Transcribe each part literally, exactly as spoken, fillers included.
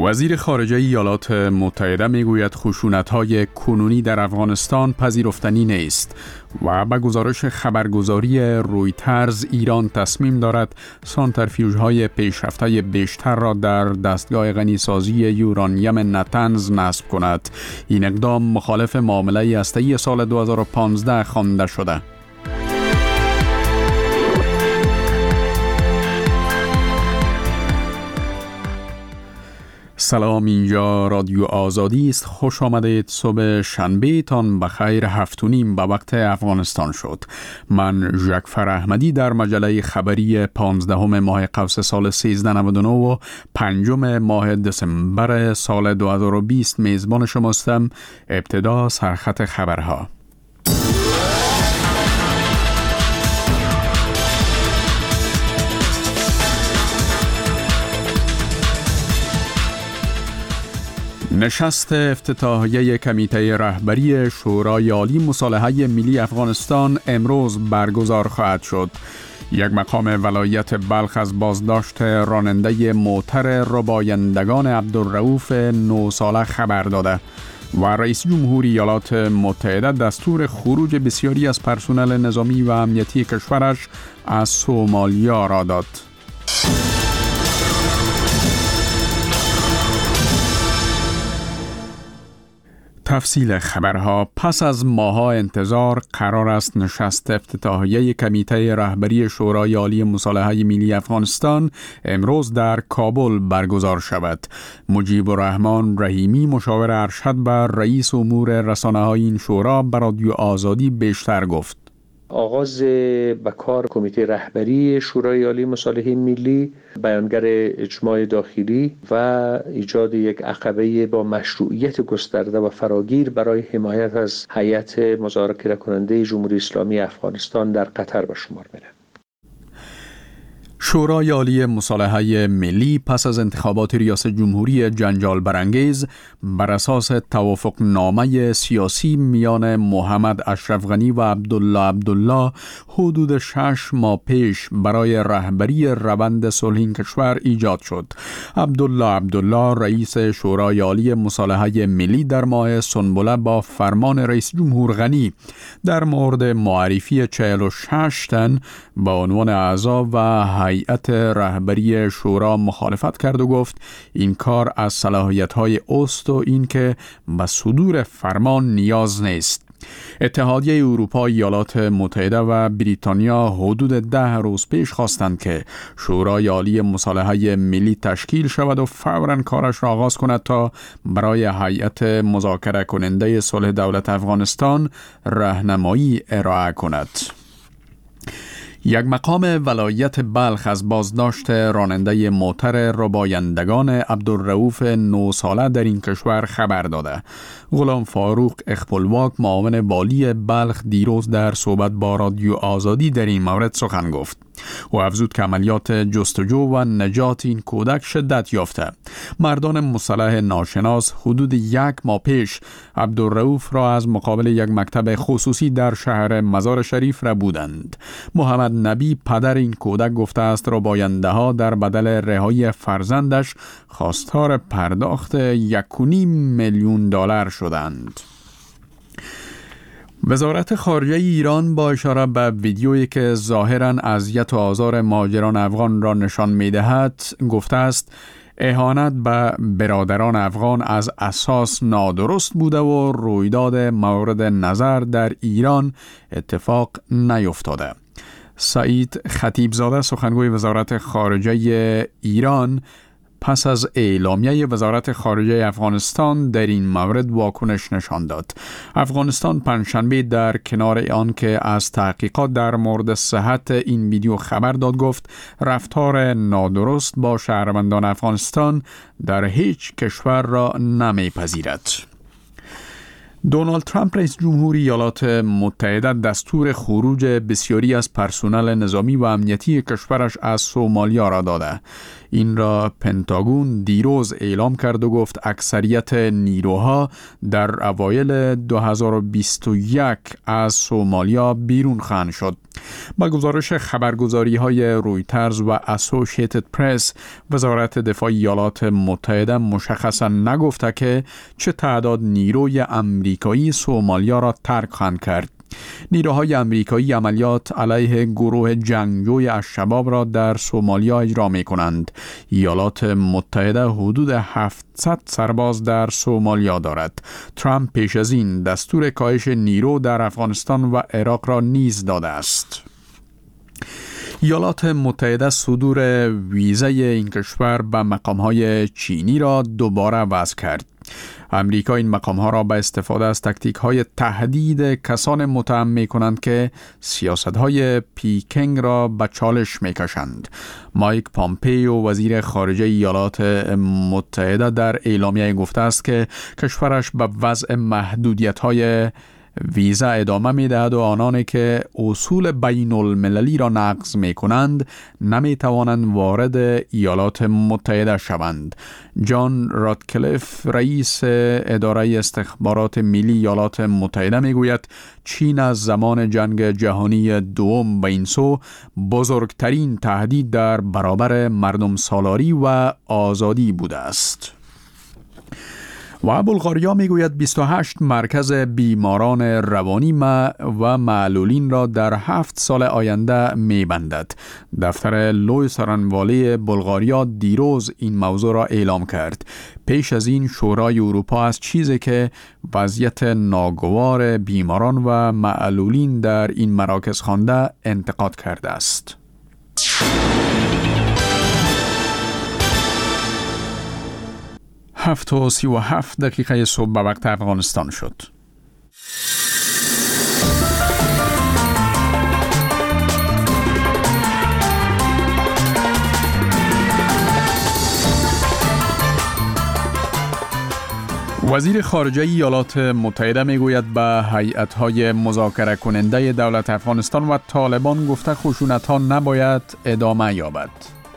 وزیر خارجه ایالات متحده میگوید خشونت‌های کنونی در افغانستان پذیرفتنی نیست و به گزارش خبرگزاری رویترز ایران تصمیم دارد سانتریفیوژهای پیشرفته بیشتر را در دستگاه غنیسازی یورانیم نتنز نصب کند. این اقدام مخالف معامله هسته‌ای سال دو هزار و پانزده خوانده شده. سلام، اینجا رادیو آزادی است. خوش آمدید. صبح شنبه تان بخیر. هفت و نیم به وقت افغانستان شد. من ژکفر احمدی در مجله خبری پانزدهم ماه قوس سال سیزده نود و نه و پنجم ماه دسامبر سال دو هزار و بیست میزبان شماستم. ابتدا سرخط خبرها. نشست افتتاحیه کمیته رهبری شورای عالی مصالحه ملی افغانستان امروز برگزار خواهد شد. یک مقام ولایت بلخ از بازداشت راننده موتر ربایندگان عبدالرؤوف نه ساله خبر داده و رئیس جمهور ایالات متحده دستور خروج بسیاری از پرسنل نظامی و امنیتی کشورش از سومالیا را داد. تفصیل خبرها. پس از ماه‌ها انتظار قرار است نشست افتتاحیه کمیته رهبری شورای عالی مصالحه ملی افغانستان امروز در کابل برگزار شود. مجیب الرحمن رحیمی مشاور ارشد بر رئیس امور رسانه‌های این شورا به رادیو آزادی بیشتر گفت. آغاز به کار کمیته رهبری شورای عالی مصالحه ملی، بیانگر اجماع داخلی و ایجاد یک عقبه با مشروعیت گسترده و فراگیر برای حمایت از هیئت مذاکره کننده جمهوری اسلامی افغانستان در قطر به شمار می‌رود. شورای عالی مصالحه ملی پس از انتخابات ریاست جمهوری جنجال برانگیز بر اساس توافقنامه سیاسی میان محمد اشرف غنی و عبدالله عبدالله حدود شش ماه پیش برای رهبری روند صلح این کشور ایجاد شد. عبدالله عبدالله رئیس شورای عالی مصالحه ملی در ماه سنبله با فرمان رئیس جمهور غنی در مورد معرفی چهل و شش تن با عنوان اعضا و هیئت رهبری شورا مخالفت کرد و گفت این کار از صلاحیت‌های اوست و این که به صدور فرمان نیاز نیست. اتحادیه اروپا، ایالات متحده و بریتانیا حدود ده روز پیش خواستند که شورای عالی مصالحه ملی تشکیل شود و فوراً کارش را آغاز کند تا برای هیئت مذاکره کننده صلح دولت افغانستان راهنمایی ارائه کند. یک مقام ولایت بلخ از بازداشت راننده موتر ربایندگان عبدالرؤوف نه ساله در این کشور خبر داده. غلام فاروق اخپلواک معاون والی بلخ دیروز در صحبت با رادیو آزادی در این مورد سخن گفت. او افزود که عملیات جستجو و نجات این کودک شدت یافته. مردان مسلح ناشناس حدود یک ماه پیش عبدالرؤوف را از مقابل یک مکتب خصوصی در شهر مزار شریف ربودند. محمد نبی پدر این کودک گفته است رباینده ها در بدل رهایی فرزندش خواستار پرداخت یک و نیم میلیون دلار شدند. وزارت خارجه ایران با اشاره به ویدیویی که ظاهراً اذیت و آزار مهاجران افغان را نشان می‌دهد گفته است اهانت به برادران افغان از اساس نادرست بوده و رویداد مورد نظر در ایران اتفاق نیفتاده. سعید خطیبزاده سخنگوی وزارت خارجه ایران پس از اعلامیه وزارت خارجه افغانستان در این مورد واکنش نشان داد. افغانستان پنجشنبه در کنار آن که از تحقیقات در مورد صحت این ویدیو خبر داد گفت رفتار نادرست با شهروندان افغانستان در هیچ کشور را نمیپذیرد. دونالد ترامپ رئیس جمهور ایالات متحده دستور خروج بسیاری از پرسنل نظامی و امنیتی کشورش از سومالیا را داده. این را پنتاگون دیروز اعلام کرد و گفت اکثریت نیروها در اوایل دو هزار و بیست و یک از سومالیا بیرون خواهند شد. با گزارش خبرگزاری های رویترز و اسوسییتد پرس، وزارت دفاع ایالات متحده مشخصا نگفته که چه تعداد نیروی امریکایی سومالیا را ترک خواهند کرد. نیروهای امریکایی عملیات علیه گروه جنگجوی الشباب را در سومالیا اجرا می کنند. ایالات متحده حدود هفتصد سرباز در سومالیا دارد. ترامپ پیش از این دستور کاهش نیرو در افغانستان و عراق را نیز داده است. ایالات متحده صدور ویزه این کشور به مقام‌های چینی را دوباره وضع کرد. امریکا این مقام‌ها را به استفاده از تکتیک‌های تهدید کسان متهم می‌کنند که سیاست‌های پیکنگ را به چالش می‌کشند. مایک پامپیو وزیر خارجه ایالات متحده در اعلامیه گفته است که کشورش به وضع محدودیت‌های ویزا ادامه می دهد و آنانی که اصول بین المللی را نقض می کنند نمی توانند وارد ایالات متحده شوند. جان راتکلیف رئیس اداره استخبارات ملی ایالات متحده می گوید چین از زمان جنگ جهانی دوم به این سو بزرگترین تهدید در برابر مردم سالاری و آزادی بوده است. و بلغاریا میگوید بیست و هشت مرکز بیماران روانی و معلولین را در هفت سال آینده میبندد. دفتر لوی سرانوالی بلغاریا دیروز این موضوع را اعلام کرد. پیش از این شورای اروپا از چیزی که وضعیت ناگوار بیماران و معلولین در این مراکز خوانده انتقاد کرده است. هفت و سی و هفت دقیقه صبح به وقت افغانستان شد. وزیر خارجه ایالات متحده میگوید به هیئت‌های مذاکره کننده دولت افغانستان و طالبان گفته خشونت‌ها نباید ادامه یابد.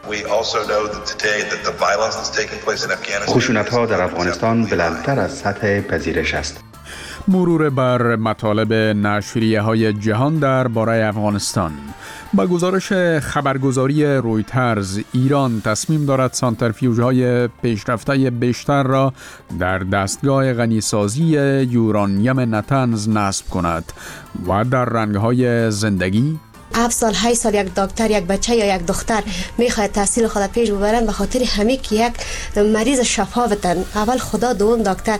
خشونت‌ها در افغانستان بلندتر از سطح پذیرش است. مرور بر مطالب نشریه‌های جهان درباره افغانستان. با گزارش خبرگزاری رویترز، ایران تصمیم دارد سانتریفیوژهای پیشرفته بیشتر را در دستگاه غنیسازی یورانیم نتنز نصب کند و در رنگ‌های زندگی هفت سال، هشت سال یک دکتر، یک بچه یا یک دختر میخواد تحصیل خود پیش ببرن به خاطر همین که یک مریض شفا بتن. اول خدا، دوم دکتر.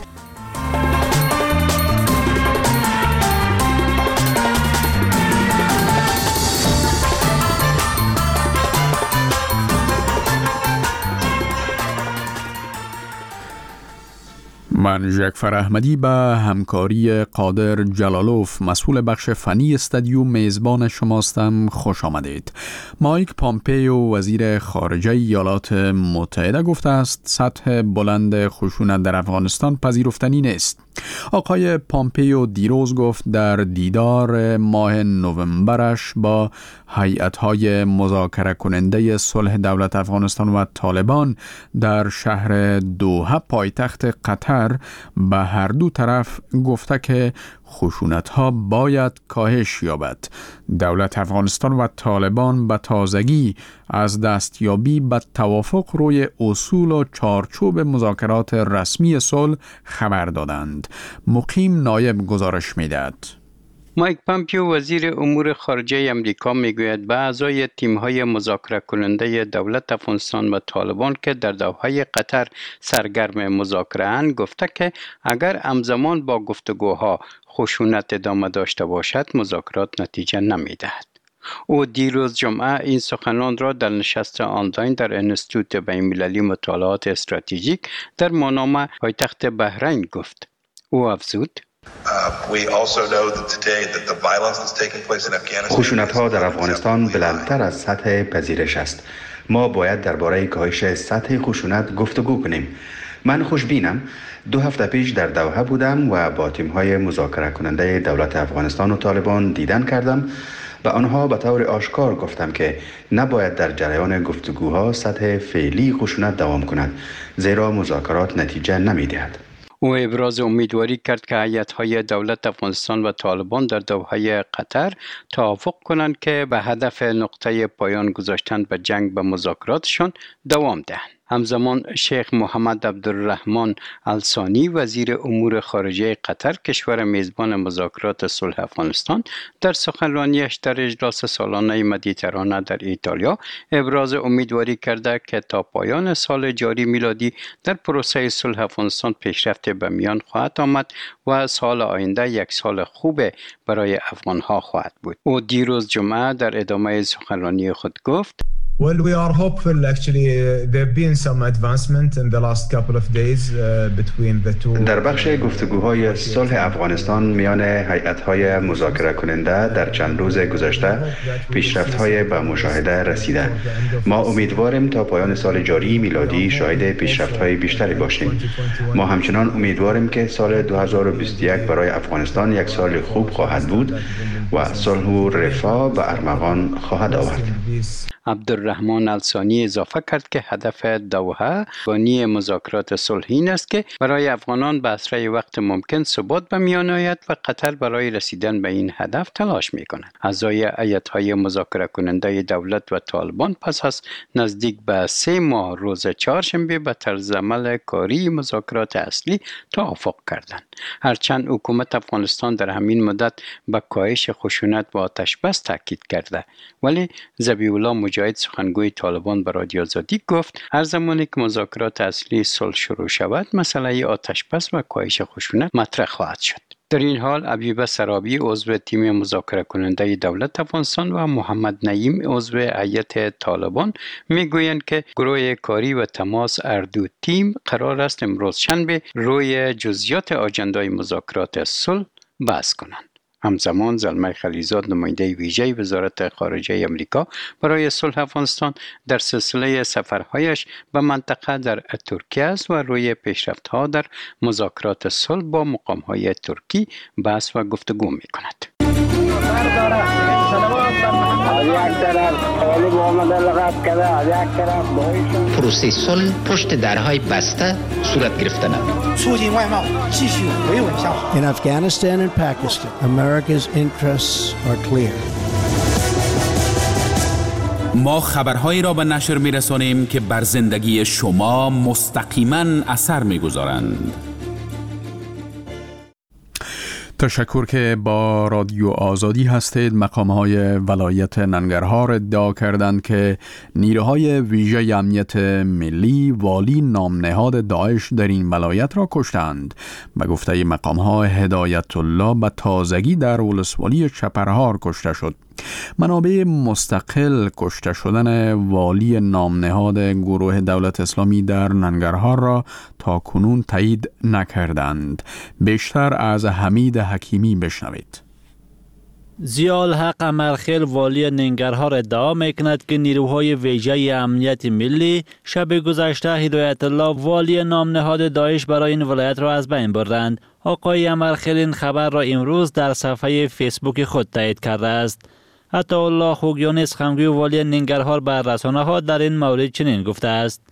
من ژکفر احمدی به همکاری قادر جلالوف مسئول بخش فنی استودیو میزبان شماستم. خوش آمدید. مایک پامپیو وزیر خارجه ایالات متحده گفته است سطح بلند خشونت در افغانستان پذیرفتنی نیست. آقای پامپیو دیروز گفت در دیدار ماه نوامبرش با هیئت‌های مذاکره کننده صلح دولت افغانستان و طالبان در شهر دوحه پایتخت قطر به هر دو طرف گفته که خشونت‌ها باید کاهش یابد. دولت افغانستان و طالبان به تازگی از دستیابی به توافق روی اصول و چارچوب مذاکرات رسمی صلح خبر دادند. مقیم نایب گزارش می‌دهد. مایک پامپیو وزیر امور خارجه امریکا میگوید به اعضای تیم‌های مذاکره کننده دولت افغانستان و طالبان که در دوحه قطر سرگرم مذاکره اند گفته که اگر همزمان با گفتگوها خشونت ادامه داشته باشد مذاکرات نتیجه نمی‌دهد. او دیروز جمعه این سخنان را در نشست آنلاین در انستیتوت بین‌المللی مطالعات استراتژیک در مانامه پایتخت بحرین گفت. او افزود: خشونت‌ها در افغانستان بلندتر از سطح پذیرش است. ما باید درباره کاهش سطح خشونت گفتگو کنیم. من خوشبینم. دو هفته پیش در دوحه بودم و با تیم‌های مذاکره کننده دولت افغانستان و طالبان دیدن کردم به آنها به طور آشکار گفتم که نباید در جریان گفتگوها سطح فعلی خشونت دوام کند، زیرا مذاکرات نتیجه نمی‌دهد. او ابراز امیدواری کرد که هیئت‌های دولت افغانستان و طالبان در دوحه قطر توافق کنند که به هدف نقطه پایان گذاشتن به جنگ به مذاکراتشان دوام دهند. همزمان شیخ محمد عبدالرحمن الثانی وزیر امور خارجه قطر، کشور میزبان مذاکرات صلح افغانستان، در سخنرانیش در اجلاس سالانه مدیترانه در ایتالیا ابراز امیدواری کرده که تا پایان سال جاری میلادی در پروسه صلح افغانستان پیشرفت به میان خواهد آمد و سال آینده یک سال خوب برای افغانها خواهد بود. او دیروز جمعه در ادامه سخنرانی خود گفت: Well, we are hopeful. Actually, uh, there have been some advancement in the last couple of days uh, between the two. در بخش گفتگوهای صلح افغانستان میان هیئت‌های مذاکره کننده در چند روز گذشته پیشرفت‌های به مشاهده رسیده. ما امیدواریم تا پایان سال جاری میلادی شاهد پیشرفت‌های بیشتری باشیم. ما همچنان امیدواریم که سال دو هزار و بیست و یک برای افغانستان یک سال خوب خواهد بود و صلح و رفاه به ارمغان خواهد آورد. عبدالرحمن الثانی اضافه کرد که هدف دوحه بانی مذاکرات صلحی است که برای افغانان به اسرع وقت ممکن ثبات به میان آید و قطر برای رسیدن به این هدف تلاش می کند. اعضای هیئت‌های مذاکره کننده دولت و طالبان پس از نزدیک به سه ماه روز چهارشنبه به طرز عمل کاری مذاکرات اصلی توافق کردند. هرچند حکومت افغانستان در همین مدت به کاهش خشونت و آتش بس تاکید کرده، ولی ذبیح الله مجاهد سخنگوی طالبان به رادیو آزادی گفت هر زمانی که مذاکرات اصلی صلح شروع شود مسئله آتش بس و کاهش خشونت مطرح خواهد شد. در این حال ابیبه سرابی عضو تیم مذاکره کننده دولت افغانستان و محمد نعیم عضو هیئت طالبان میگویند که گروه کاری و تماس هر دو تیم قرار است امروز شنبه روی جزئیات آجندای مذاکرات صلح بحث کنند. همزمان زلمه خلیزاد نماینده ویژه وزارت خارجه امریکا برای صلح افغانستان در سلسله سفرهایش به منطقه در ترکیه است و روی پیشرفت‌ها در مذاکرات صلح با مقام‌های ترکی بحث و گفتگو می‌کند. پروسه صلح پشت درهای بسته صورت گرفته نمید. In Afghanistan and Pakistan, America's interests are clear. ما خبرهایی را به نشر می‌رسانیم که بر زندگی شما مستقیما اثر می‌گذارند. تشکر که با رادیو آزادی هستید. مقام‌های ولایت ننگرهار ادعا کردند که نیروهای ویژه امنیت ملی والی نامنهاد داعش در این ولایت را کشتند. به گفته مقام‌ها هدایت الله به تازگی در ولسوالی چپرهار کشته شد. منابع مستقل کشته شدن والی نامنهاد گروه دولت اسلامی در ننگرهار را تا کنون تایید نکردند. بیشتر از حمید حکیمی بشنوید. ضیاءالحق امرخیل والی ننگرهار ادعا میکند که نیروهای ویژه امنیت ملی شب گذشته هدایت الله والی نامنهاد داعش برای این ولایت را از بین بردند. آقای امرخیل این خبر را امروز در صفحه فیسبوک خود تایید کرده است. عطا الله خوگیانی سخنگوی والی ننگرهار به رسانه‌ها در این مورد چنین گفته است: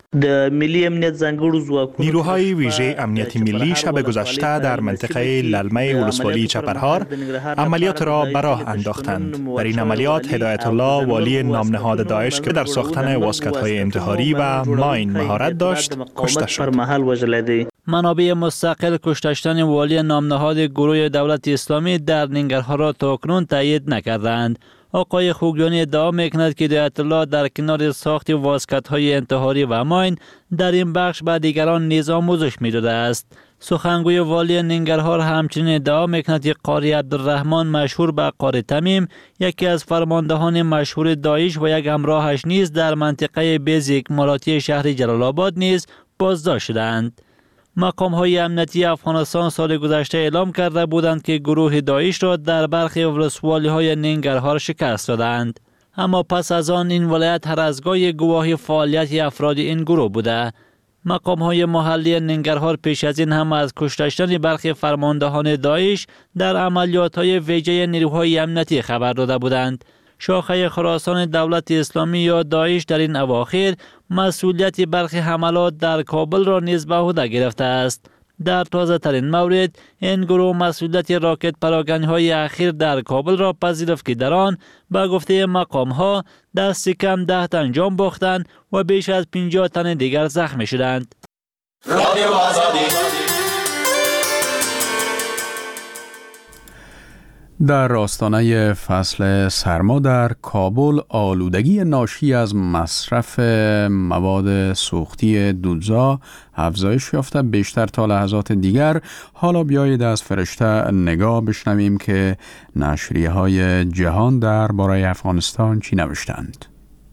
نیروهای ویژه امنیت ملی شب گذشته در منطقه للمه ولسوالی چپرهار عملیات را به راه انداختند. در این عملیات هدایت الله والی نامنهاد داعش که در ساختن واسکت‌های انتحاری و ماین مهارت داشت کشته شد. منابع مستقل کشته شدن والی نامنهاد گروه دولت اسلامی در ننگرهار را تاکنون تایید نکردند. آقای خوگیانی ادعا میکند که هدایت الله در کنار ساخت واسکت‌های انتحاری و ماین در این بخش به دیگران نیز آموزش می‌داده است. سخنگوی والی ننگرهار همچنین ادعا میکند که قاری عبدالرحمن مشهور به قاری تمیم یکی از فرماندهان مشهور داعش و یک همراهش نیز در منطقه بیزیک مالاتی شهر جلال آباد نیز بازداشت شدند. مقام‌های امنیتی افغانستان سال گذشته اعلام کرده بودند که گروه داعش را در برخی ولسوالی‌های ننگرهار شکست دادند. اما پس از آن این ولایت هر از گاهی گواه فعالیت افراد این گروه بوده. مقام‌های محلی ننگرهار پیش از این هم از کشته شدن برخی فرماندهان داعش در عملیات‌های ویژه نیروهای امنیتی خبر داده بودند. شاخه خراسان دولت اسلامی یا داعش در این اواخر مسئولیت برخی حملات در کابل را نیز به عهده گرفته است. در تازه ترین مورد این گروه مسئولیت راکت پراکنی های اخیر در کابل را پذیرفت که در آن به گفته مقام ها دست کم ده تن جان باختند و بیش از پنجاه تن دیگر زخمی شدند. در آستانه فصل سرما در کابل آلودگی ناشی از مصرف مواد سوختی دودزا افزایش یافته بیشتر تا لحظات دیگر. حالا بیایید از فرشته نگاه بشنویم که نشریه های جهان درباره افغانستان چی نوشتند.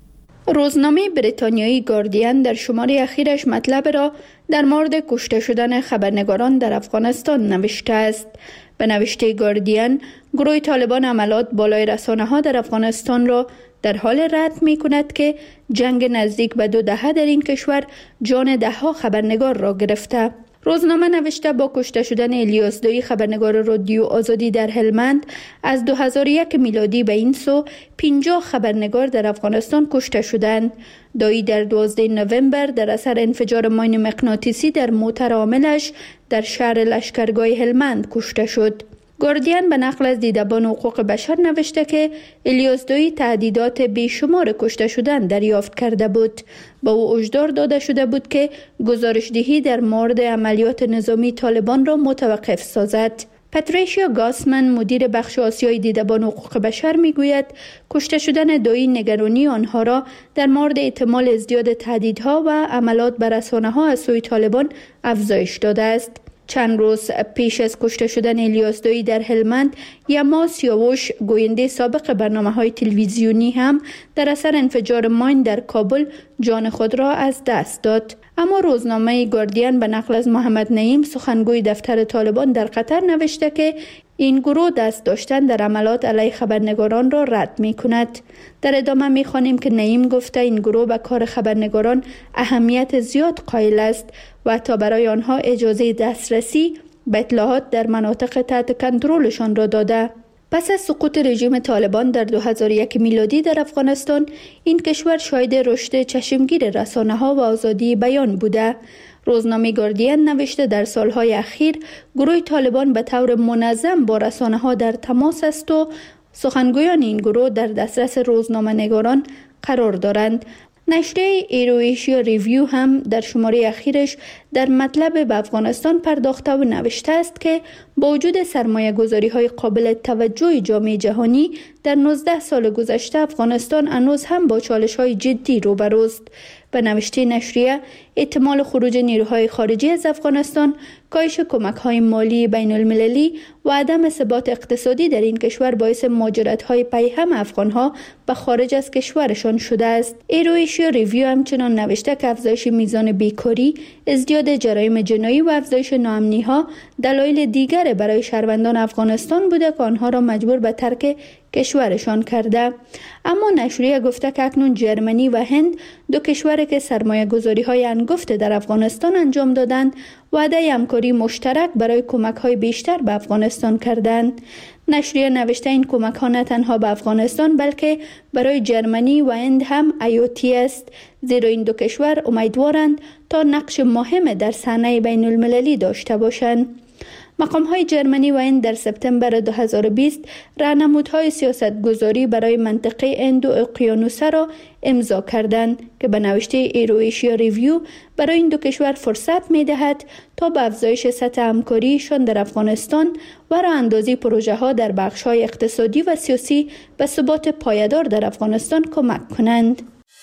روزنامه بریتانیایی گاردین در شماره اخیرش مطلب را در مورد کشته شدن خبرنگاران در افغانستان نوشته است. به نوشته گاردین، گروه طالبان عملات بالای رسانه ها در افغانستان را در حال رد می کند که جنگ نزدیک به دو دهه در این کشور جان ده ها خبرنگار را گرفته. روزنامه نوشته با کشته شدن الیاس دایی خبرنگار رادیو آزادی در هلمند از دو هزار و یک میلادی به این سو پنجاه خبرنگار در افغانستان کشته شدند. دایی در دوازده نوامبر در اثر انفجار ماین مغناطیسی در موتر عاملش در شهر لشکرگاه هلمند کشته شد. گاردین به نقل از دیدبان حقوق بشر نوشته که الیاس دایی تهدیدات بیشمار کشته شدن دریافت کرده بود. با او هشدار داده شده بود که گزارشدهی در مورد عملیات نظامی طالبان را متوقف سازد. پاتریشیا گاسمن مدیر بخش آسیای دیدبان حقوق بشر میگوید کشته شدن دایی نگرانی آنها را در مورد احتمال ازدیاد تهدیدها و عملات بر رسانه‌ها از سوی طالبان افزایش داده است. چند روز پیش از کشته شدن الیاس دایی در هلمند، یما سیاوش گوینده سابق برنامه‌های تلویزیونی هم در اثر انفجار ماین در کابل جان خود را از دست داد. اما روزنامه گاردین به نقل از محمد نعیم سخنگوی دفتر طالبان در قطر نوشته که این گروه دست داشتن در عملات علیه خبرنگاران را رد می کند. در ادامه می خوانیم که نعیم گفته این گروه به کار خبرنگاران اهمیت زیاد قائل است و تا برای آنها اجازه دسترسی به اطلاعات در مناطق تحت کنترلشان را داده. پس از سقوط رژیم طالبان در دو هزار و یک میلادی در افغانستان، این کشور شاهد رشد چشمگیر رسانه‌ها و آزادی بیان بوده. روزنامه گاردین نوشته در سالهای اخیر گروه طالبان به طور منظم با رسانه‌ها در تماس است و سخنگویان این گروه در دسترس روزنامه‌نگاران قرار دارند. نشریه ایرویشیا ریویو هم در شماره اخیرش در مطلب به افغانستان پرداخته و نوشته است که با وجود سرمایه گذاری های قابل توجه جامعه جهانی در نوزده سال گذشته افغانستان هنوز هم با چالش های جدی روبروست. به نوشته نشریه احتمال خروج نیروهای خارجی از افغانستان، کاهش کمک‌های مالی بین المللی و عدم ثبات اقتصادی در این کشور باعث مهاجرت‌های پیهم افغان‌ها به خارج از کشورشان شده است. ایرویشیا ریویو همچنان نوشته که افزایش میزان بیکاری، ازدیاد جرایم جنایی و افزایش ناامنی‌ها دلایل دیگر برای شهروندان افغانستان بوده که آنها را مجبور به ترک کشورشان کرده. اما نشریه گفته که اکنون جرمنی و هند، دو کشوری که سرمایه گذاری های انگفت در افغانستان انجام دادند، وعده همکاری مشترک برای کمک های بیشتر به افغانستان کردند. نشریه نوشته این کمک ها نه تنها به افغانستان بلکه برای جرمنی و هند هم حیاتی است، زیرا این دو کشور امیدوارند تا نقش مهم در صحنه بین المللی داشته باشند. مقام های جرمنی و هند در سپتامبر دو هزار و بیست راهنمودهای سیاست گذاری برای منطقه اندو اقیانوسه را امضا کردند که به نوشته ایرویشیا ریویو برای این دو کشور فرصت می دهد تا به افزایش سطح همکاریشان در افغانستان و راه اندازی پروژه ها در بخش های اقتصادی و سیاسی به ثبات پایدار در افغانستان کمک کنند.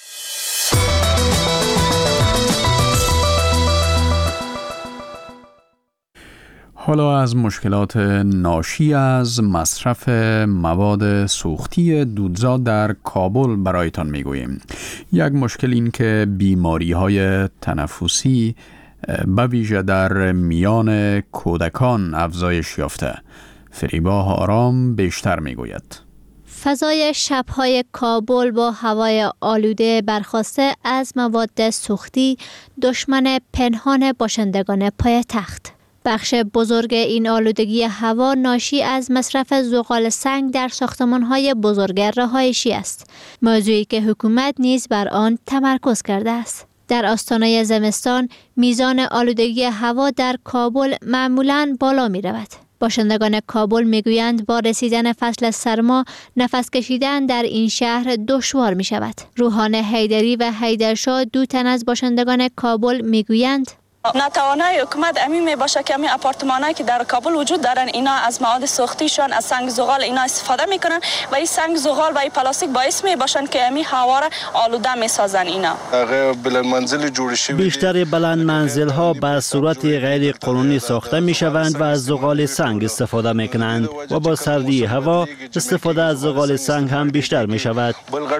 حالا از مشکلات ناشی از مصرف مواد سوختی دودزا در کابل برایتان میگوییم. یک مشکل این که بیماری های تنفسی به ویژه در میان کودکان افزایش یافته. فریبا آرام بیشتر میگوید. فضای شب‌های کابل با هوای آلوده برخاسته از مواد سوختی دشمن پنهان باشندگان پایتخت. بخش بزرگ این آلودگی هوا ناشی از مصرف زغال سنگ در ساختمان‌های بزرگ رهایشی است، موضوعی که حکومت نیز بر آن تمرکز کرده است. در آستانه زمستان میزان آلودگی هوا در کابل معمولاً بالا می رود. باشندگان کابل میگویند با رسیدن فصل سرما نفس کشیدن در این شهر دشوار می شود. روحان حیدری و حیدرشاه دو تن از باشندگان کابل میگویند نتوانای حکومت امی می باشه که امی آپارتمانایی که در کابل وجود دارن اینا از مواد سوختیشان از سنگ زغال اینا استفاده میکنن و این سنگ زغال و این پلاستیک باعث می باشن که امی هوا را آلوده میسازن. اینا بلند منزل جوړ شوی بیشتر بلند منزل ها به صورت غیر قانونی ساخته می شوند و از زغال سنگ استفاده می کنند و با سردی هوا استفاده از زغال سنگ هم بیشتر می شود.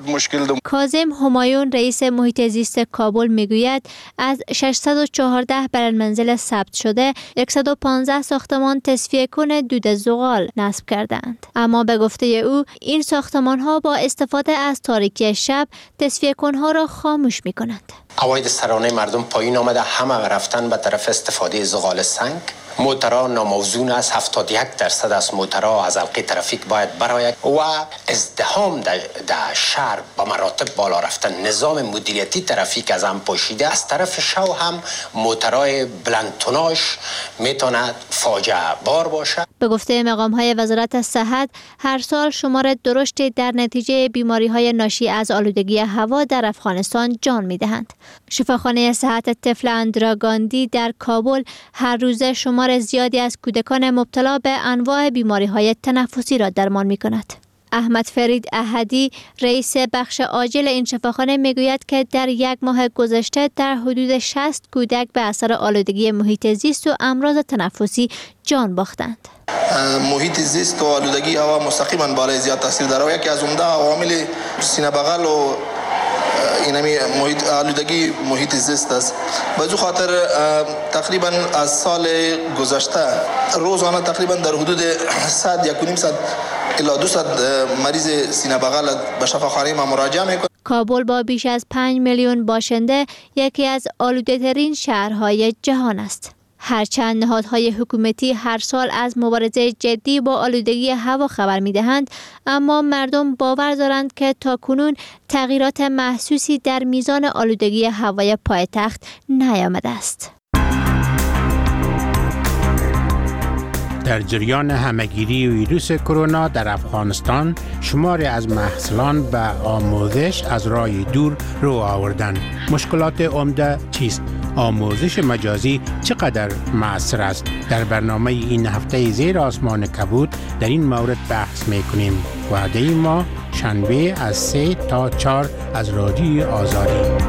کاظم همایون رئیس محیط زیست کابل میگوید از ششصد و چهارده بلند منزل ثبت شده صد و پانزده ساختمان تصفیه کن دود زغال نصب کردند، اما به گفته او این ساختمان ها با استفاده از تاریکی شب تصفیه کنها را خاموش می کنند. عواید سرانه مردم پایین آمده، همه رفتن به طرف استفاده زغال سنگ. موترها ناموزون است، هفتاد و یک درصد از موترها از حلقه ترافیک باید براید و ازدحام در شهر با مراتب بالا رفتن. نظام مدیریتی ترافیک از هم پاشیده. از طرف شو هم موترهای بلندتوناش میتواند فاجعه بار باشه. به گفته مقام‌های وزارت صحت هر سال شمار درشتی در نتیجه بیماری‌های ناشی از آلودگی هوا در افغانستان جان می‌دهند. شفاخانه صحت طفل اندرا گاندی در کابل هر روز شمار زیادی از کودکان مبتلا به انواع بیماری‌های تنفسی را درمان می‌کند. احمد فرید احدی رئیس بخش عاجل این شفاخانه میگوید که در یک ماه گذشته در حدود شصت کودک به اثر آلودگی محیط زیست و امراض تنفسی جان باختند. محیط زیست و آلودگی هوا مستقیما بالای زیاد تاثیر داره. یکی از عمده عوامل سینه بغل و اینمی محیط آلودگی محیط زیست است. به جو خاطر تقریبا از سال گذشته روزانه تقریبا در حدود صد یک و نیم صد الی دویست مریض سینه بغل به شفاخانه ما مراجعه میکنه. کابل با بیش از پنج میلیون باشنده یکی از آلوده ترین شهرهای جهان است. هرچند نهادهای حکومتی هر سال از مبارزه جدی با آلودگی هوا خبر می‌دهند، اما مردم باور دارند که تاکنون تغییرات محسوسی در میزان آلودگی هوای پایتخت نیامده است. در جریان همهگیری ویروس کرونا در افغانستان شماری از محصلان به آموزش از راه دور رو آوردند. مشکلات عمده چیست؟ آموزش مجازی چقدر مؤثر است؟ در برنامه این هفته زیر آسمان کبود در این مورد بحث میکنیم. وعده ما شنبه از سه تا چهار از رادیوی آزادی.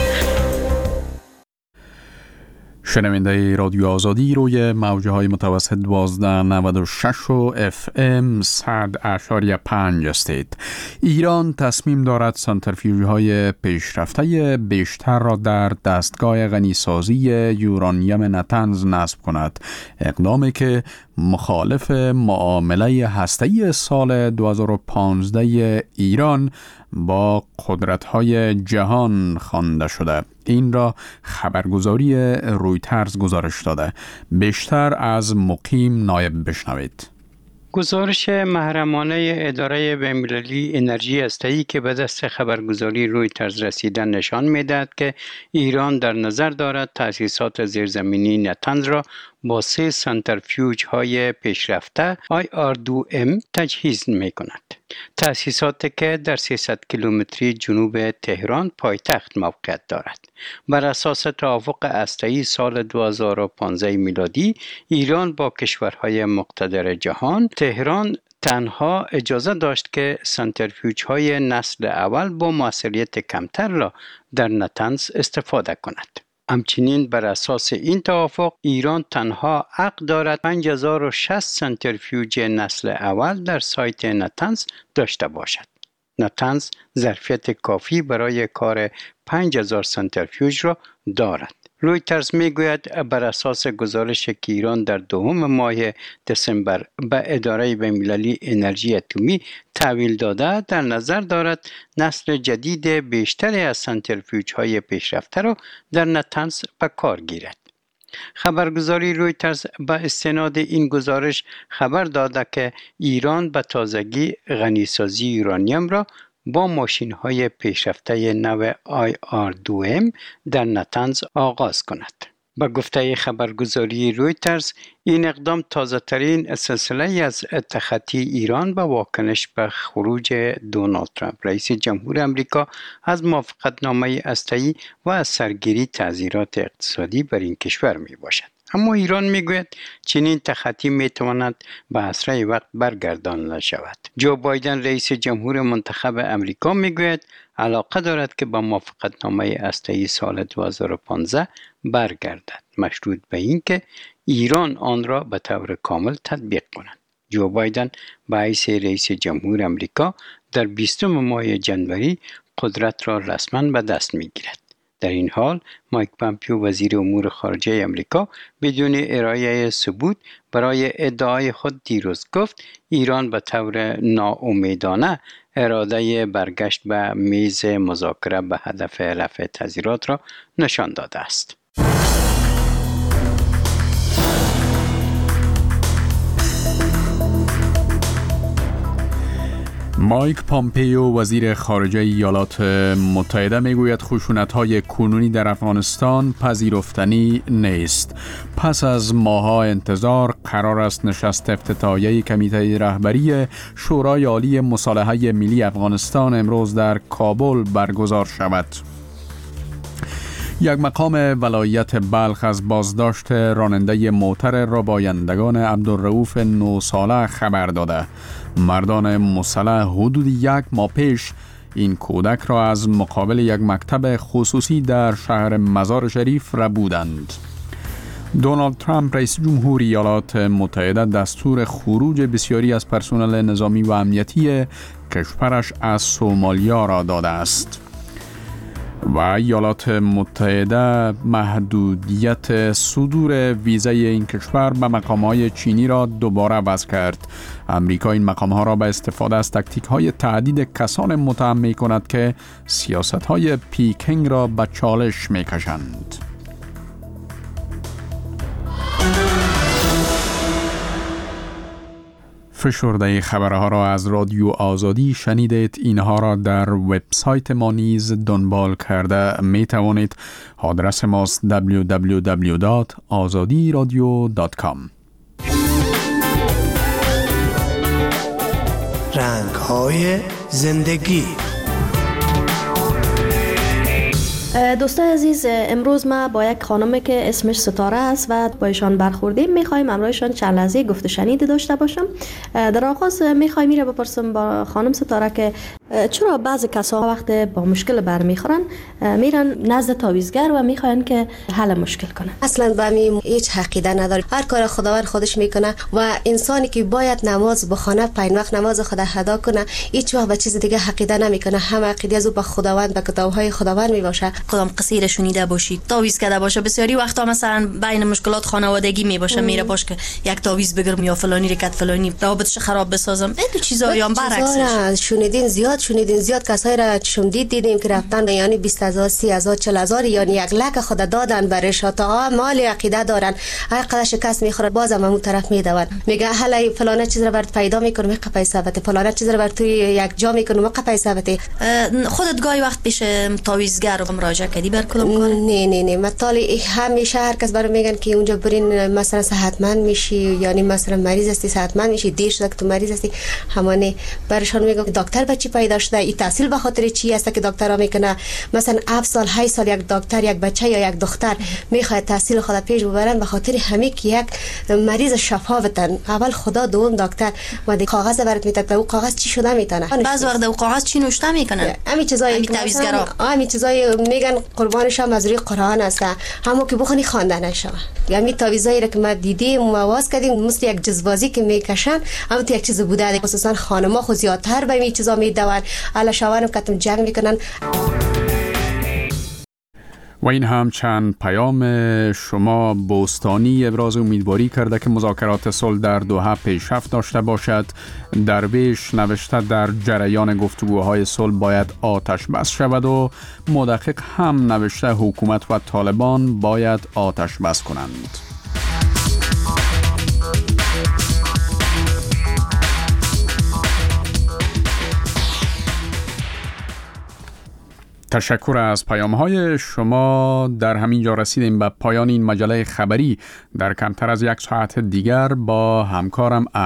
شنونده رادیو آزادی روی موجه های متوسط دوازده نود و شش و اف ام صد اشاری پنج استید. ایران تصمیم دارد سانتریفیوژ های پیشرفته بیشتر را در دستگاه غنیسازی یورانیم نتنز نصب کند، اقدامی که مخالف معامله هسته‌ای سال دو هزار و پانزده ایران با قدرت‌های جهان خوانده شده. این را خبرگزاری رویترز گزارش داده. بیشتر از مقیم نایب بشنوید. گزارش محرمانه اداره بین‌المللی انرژی هسته‌ای که به دست خبرگزاری رویترز رسیدن نشان می‌دهد که ایران در نظر دارد تأسیسات زیرزمینی نتنز را با سه سانتریفیوژ های پیشرفته آی آر دو ام تجهیز می کند. تأسیساتی که در سیصد کیلومتری جنوب تهران پایتخت موقعیت دارد. بر اساس توافق هسته‌ای سال دو هزار و پانزده میلادی ایران با کشورهای مقتدر جهان، تهران تنها اجازه داشت که سانتریفیوژ های نسل اول با موثریت کمتر را در نتنز استفاده کند. همچنین بر اساس این توافق ایران تنها حق دارد پنج هزار و شصت سانتریفیوژ نسل اول در سایت نتنز داشته باشد. نتنز ظرفیت کافی برای کار پنج هزار سانتریفیوژ را دارد. رویترز میگوید بر اساس گزارش که ایران در دوم ماه دسامبر به اداره بین‌المللی انرژی اتمی تحویل داده، در نظر دارد نسل جدید بیشتری از سانتریفیوژهای پیشرفته را در نتنز به کار گیرد. خبرگزاری رویترز به استناد این گزارش خبر داده که ایران به تازگی غنیسازی یورانیم را با ماشین‌های پیشرفته نو آی آر دو ام در نتنز آغاز کند. با گفته خبرگزاری رویترز این اقدام تازه ترین سلسله از تخطی ایران به واکنش به خروج دونالد ترامپ رئیس جمهور امریکا از موافقتنامه هسته‌ای و از سرگیری تعزیرات اقتصادی بر این کشور می باشد. اما ایران میگوید چنین تخطی میتواند به اسرع وقت برگردانده شود. جو بایدن رئیس جمهور منتخب امریکا میگوید علاقه دارد که با موافقتنامه هسته‌ای سال دو هزار و پانزده برگردد، مشروط به اینکه ایران آن را به طور کامل تطبیق کند. جو بایدن به حیث رئیس جمهور امریکا در بیستم ماه جنوری قدرت را رسما به دست میگیرد. در این حال مایک پامپیو وزیر امور خارجه امریکا بدون ارائه ثبوت برای ادعای خود دیروز گفت ایران به طور ناامیدانه اراده برگشت به میز مذاکره به هدف رفع تعزیرات را نشان داده است. مایک پامپیو وزیر خارجه ایالات متحده میگوید خشونت‌های کنونی در افغانستان پذیرفتنی نیست. پس از ماه‌ها انتظار قرار است نشست افتتاحیه کمیته رهبری شورای عالی مصالحه ملی افغانستان امروز در کابل برگزار شود. یک مقام ولایت بلخ از بازداشت راننده موتر ربایندگان عبدالرؤوف نه ساله خبر داده. مردان مسلح حدود یک ماه پیش این کودک را از مقابل یک مکتب خصوصی در شهر مزار شریف ربودند. دونالد ترامپ رئیس جمهور ایالات متحده دستور خروج بسیاری از پرسنل نظامی و امنیتی کشورش از سومالیا را داده است و ایالات متحده محدودیت صدور ویزای این کشور به مقام‌های چینی را دوباره وضع کرد. امریکا این مقام‌ها را به استفاده از تاکتیک‌های تعدید کسان متهم می‌کند که سیاست‌های پیکینگ را به چالش می‌کشند. فشرده خبرها را از رادیو آزادی شنیدید. اینها را در وبسایت ما نیز دنبال کرده می توانید. آدرس ماست دبلیو دبلیو دبلیو دات آزادی رادیو دات کام. رنگ‌های زندگی. دوستای عزیز، امروز ما با یک خانمی که اسمش ستاره است و با ایشان برخوردیم میخوایم همراهشان چند لحظه گفت شنید داشته باشم. در آغاز میخوایم میره بپرسم با خانم ستاره که چرا بعضی کسا وقت با مشکل برمیخورن میرن نزد تعویضگر و میخواین که حل مشکل کنه؟ اصلا به می هیچ عقیده نداره. هر کار خداوند خودش میکنه و انسانی که باید نماز بخونه پنج وقت نماز خدا ادا کنه هیچ وقت به چیز دیگه عقیده نمیکنه. هم عقیده از او به خداوند به کتابهای خداوند میباشه. کدام قصه را شنیده باشید تعویض کرده باشه؟ بسیاری وقتا مثلا بین مشکلات خانوادگی میباشه میره باش که یک تعویض بگیرم یا فلانی رکت فلانی روابطش خراب بسازم. این چیزا یا برعکسش شنیدین زیاد شنیدین زیاد کسایی را چون دید دیدیم که رفتن یعنی بیست هزار سی هزار چهل هزار یعنی یک لک خود دادن برش تا مال عقیده دارن. هر قدر شکست میخوره بازم اون طرف میدون میگه حالا فلانه چیز رو برات پیدا میکنم میخه پیسه بده فلانه چیز رو برات توی یک جا میکنم میخه پیسه بده. خودت گاهی وقت پیش تعویضگر مراجعه کردی بر کدام کار؟ نه نه نه مثلا همیشه هر کس برام میگن که اونجا برین مثلا صحتمند میشی یعنی مثلا مریض هستی صحتمند میشی دیر شده که تو مریض هستی. همانه برشان میگم دکتر بچی پیدا شده این تحصیل به خاطر چی است که دکترها میکنه مثلا هفت سال هشت سال یک دکتر یک بچه یا یک دختر میخواد تحصیل خود پیش ببرن به خاطر همین که یک مریض شفا بدن. اول خدا دوم دکتر و کاغذ برات میتونه او کاغذ چی شده میتونه بعض وقت او کاغذ چی نوشته میکنن همین چیزای تعویضگرا همین چیزای میگن قربانش هم از روی قرآن است همو که بخونی خواندن شما. یعنی تعویضایی را که ما دیدیم مواز کردیم مثل یک جزبازی که میکشن اما تو یک چیز بوده خصوصا خانم‌ها خو زیادتر به این چیزا میدون الا شوارم کتم جنگ میکنن. و این هم چند پیام شما بوستانی ابراز امیدواری کرده که مذاکرات صلح در دوحه پیشرفت داشته باشد. درویش نوشته در جریان گفتگوهای صلح باید آتش بس شود و مدقق هم نوشته حکومت و طالبان باید آتش بس کنند. تشکر از پیام‌های شما. در همین جا رسیدیم به پایان این مجله خبری. در کمتر از یک ساعت دیگر با همکارم